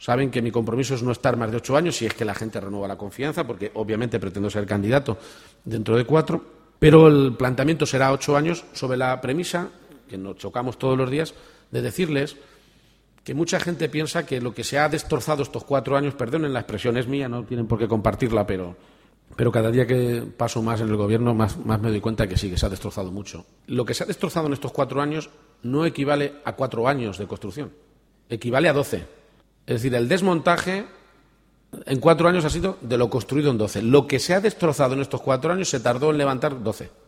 Saben que mi compromiso es no estar más de 8 años, si es que la gente renueva la confianza, porque obviamente pretendo ser candidato dentro de 4, pero el planteamiento será 8 años sobre la premisa, que nos chocamos todos los días, de decirles que mucha gente piensa que lo que se ha destrozado estos 4 años, perdonen la expresión, es mía, no tienen por qué compartirla, pero cada día que paso más en el Gobierno más me doy cuenta que sí, que se ha destrozado mucho. Lo que se ha destrozado en estos 4 años no equivale a 4 años de construcción, equivale a 12. Es decir, el desmontaje en 4 años ha sido de lo construido en 12. Lo que se ha destrozado en estos 4 años se tardó en levantar 12.